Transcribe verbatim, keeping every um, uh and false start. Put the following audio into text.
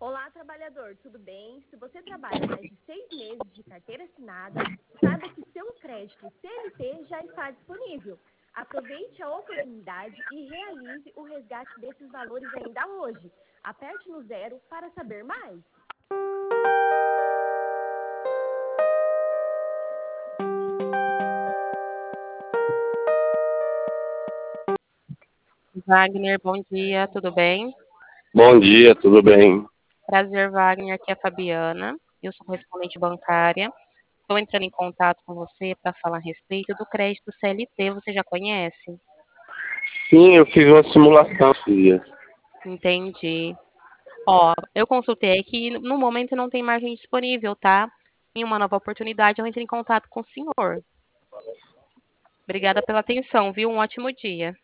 Olá, trabalhador, tudo bem? Se você trabalha mais de seis meses de carteira assinada, saiba que seu crédito C L T já está disponível. Aproveite a oportunidade e realize o resgate desses valores ainda hoje. Aperte no zero para saber mais. Wagner, bom dia, tudo bem? Bom dia, tudo bem? Prazer, Wagner, aqui é a Fabiana, eu sou correspondente bancária. Estou entrando em contato com você para falar a respeito do crédito C L T, você já conhece? Sim, eu fiz uma simulação esses dias. Entendi. Ó, eu consultei aqui, no momento não tem margem disponível, tá? Em uma nova oportunidade eu entro em contato com o senhor. Obrigada pela atenção, viu? Um ótimo dia.